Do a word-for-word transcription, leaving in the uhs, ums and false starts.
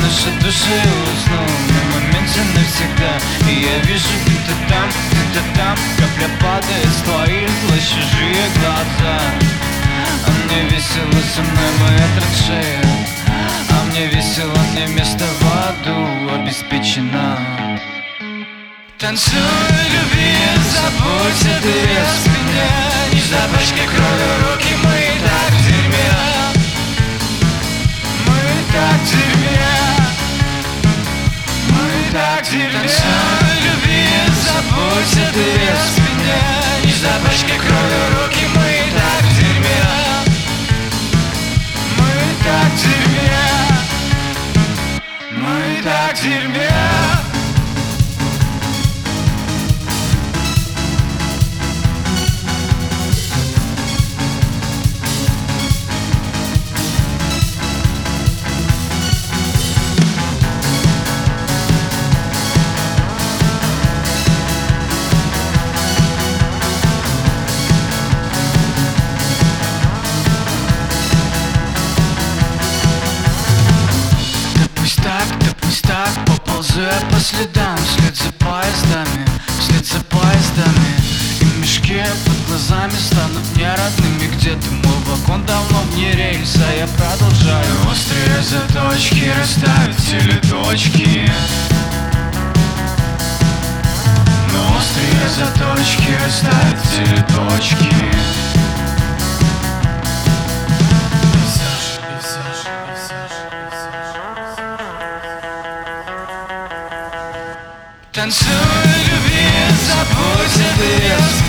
лишь от души уснул на моменте навсегда. И я вижу, где-то там, где-то там капля падает с твоих глаз, чужие глаза. А мне весело, со мной моя траншея. А мне весело, мне место в аду обеспечено. Танцуй, люби, забудься ты о спине. Не запачкай кровью руки, мы и так в дерьме. Мы и так в дерьме. Мы и так в дерьме. Танцуй, люби, забудься ты о спине. Не запачкай кровью руки, мы и так в дерьме. Мы и так в дерьме. Мы и так в дерьме. Поползу я по следам, вслед за поездами, вслед за поездами. И мешки под глазами станут мне родными. Где-то мой вагон давно вне рельса, я продолжаю острые заточки расставить телеточки. Но острые заточки расставить телеточки. Танцуй, люби, забудься ты.